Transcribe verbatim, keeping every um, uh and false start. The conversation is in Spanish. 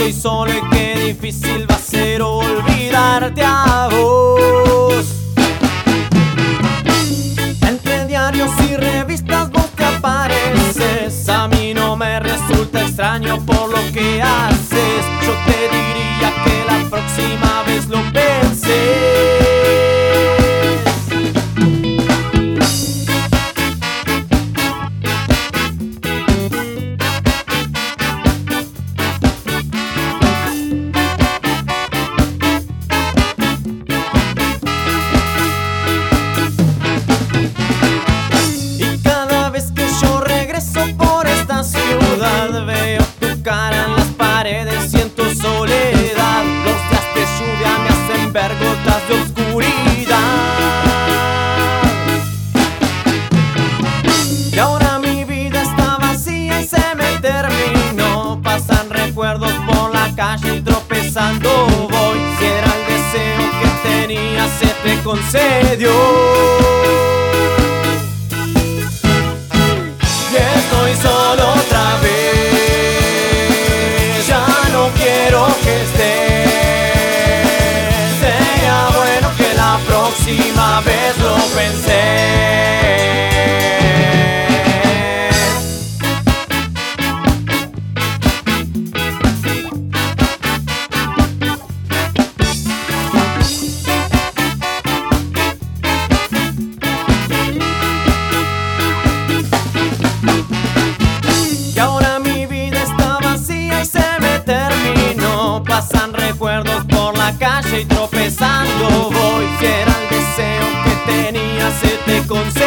estoy solo y qué difícil va a ser olvidarte a vos. Entre diarios y revistas vos te apareces. A mí no me resulta extraño por lo que haces. Yo te diría que la próxima vez lo penses. Veo tu cara en las paredes, siento soledad. Los días de lluvia me hacen ver gotas de oscuridad. Y ahora mi vida está vacía y se me terminó. Pasan recuerdos por la calle y tropezando voy. Si era el deseo que tenía se te concedió. Y estoy solo otra vez. Quiero que estés. Sería bueno que la próxima vez lo pensé. Y ahora mi vida está vacía y se me terminó. Pasan recuerdos por la calle y tropezando voy. Si era el deseo que tenía se te concedió.